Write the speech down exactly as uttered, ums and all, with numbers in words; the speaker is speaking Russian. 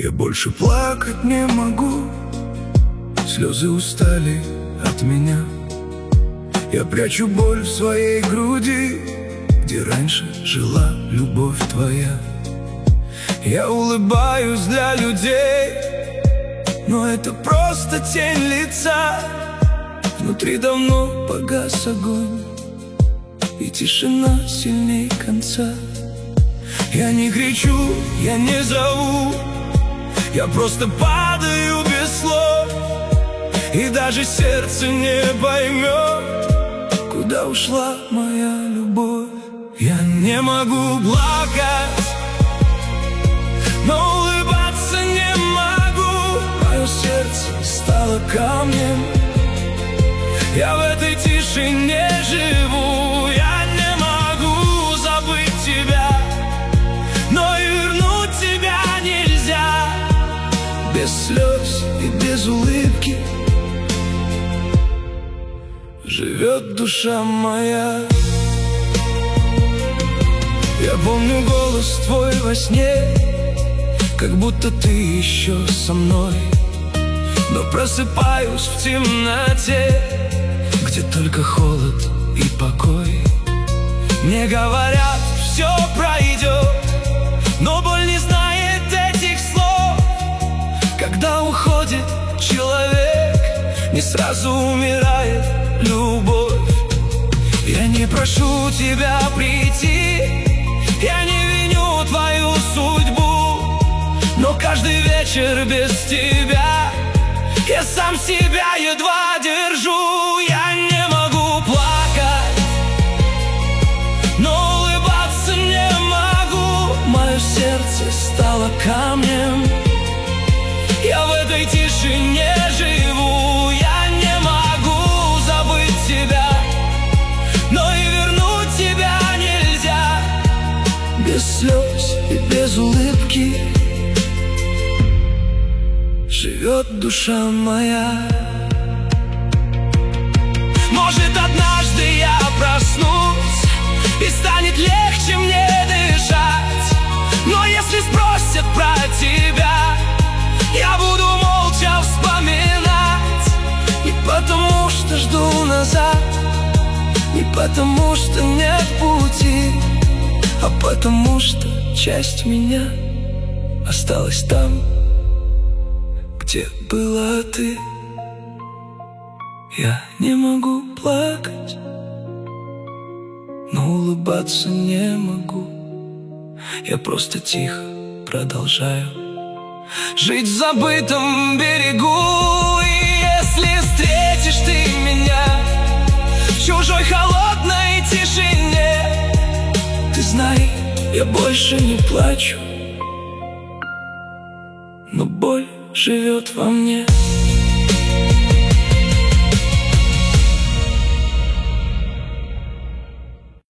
Я больше плакать не могу, слезы устали от меня. Я прячу боль в своей груди, где раньше жила любовь твоя. Я улыбаюсь для людей, но это просто тень лица. Внутри давно погас огонь, и тишина сильней конца. Я не кричу, я не зову, я просто падаю без слов. И даже сердце не поймет, куда ушла моя любовь. Я не могу плакать, но улыбаться не могу. Мое сердце стало камнем, я в этой тишине живу. Я не могу забыть тебя, но и вернуть тебя нельзя. Без слез и без улыбки живет душа моя. Я помню голос твой во сне, как будто ты еще со мной. Но просыпаюсь в темноте, где только холод и покой. Мне говорят, все пройдет, но боль не знает этих слов. Когда уходит человек, не сразу умирает любовь. Я не прошу тебя прийти, я не виню твою судьбу, но каждый вечер без тебя я сам себя едва держу. Я не могу плакать, но улыбаться не могу. Мое сердце стало камнем, я в этой тишине живу. Я не могу забыть тебя, но и вернуть тебя нельзя. Без слез и без улыбки живет душа моя. Может, однажды я проснусь, и станет легче мне дышать. Но если спросят про тебя, я буду молча вспоминать. Не потому что жду назад, не потому что нет пути, а потому что часть меня осталась там, где была ты. Я не могу плакать, но улыбаться не могу. Я просто тихо продолжаю жить в забытом берегу. И если встретишь ты меня в чужой холодной тишине, ты знай, я больше не плачу, но боль живет во мне.